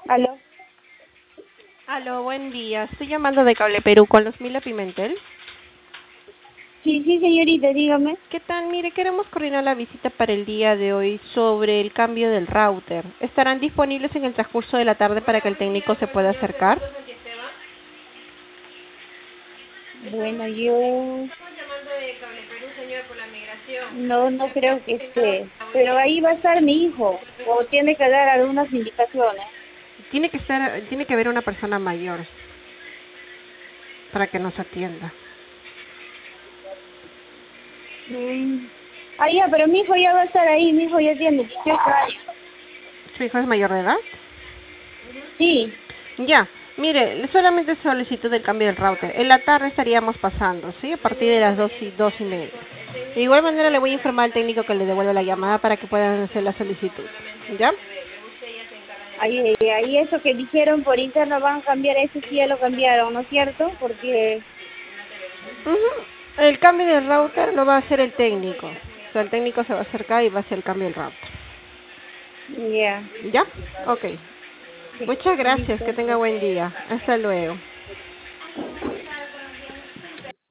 Aló. Aló, buen día. Estoy llamando de Cable Perú con los Mila Pimentel. Sí, sí, señorita, dígame. ¿Qué tal? Mire, queremos coordinar la visita para el día de hoy sobre el cambio del router. ¿Estarán disponibles en el transcurso de la tarde para que el técnico se pueda acercar? Bueno, yo Estamos llamando de Cable Perú, señor, por la migración. no creo que esté. Pero ahí va a estar mi hijo. O tiene que dar algunas indicaciones. Tiene que haber una persona mayor para que nos atienda. Mm. Ah, ya, pero mi hijo ya va a estar ahí. Mi hijo ya tiene 18 años. ¿Su hijo es mayor de edad? Sí. Ya, mire, solamente solicitud del cambio del router. En la tarde estaríamos pasando, ¿sí? A partir de las 2:30. De igual manera le voy a informar al técnico que le devuelva la llamada para que puedan hacer la solicitud. ¿Ya? Ahí eso que dijeron por interno van a cambiar, eso sí ya lo cambiaron, ¿no es cierto? Porque, Ujú. El cambio del router lo va a hacer el técnico. O sea, el técnico se va a acercar y va a hacer el cambio del router. ya, ¿Ya? Ok. sí, Muchas gracias. listo, Que tenga pues. buen día. Hasta luego.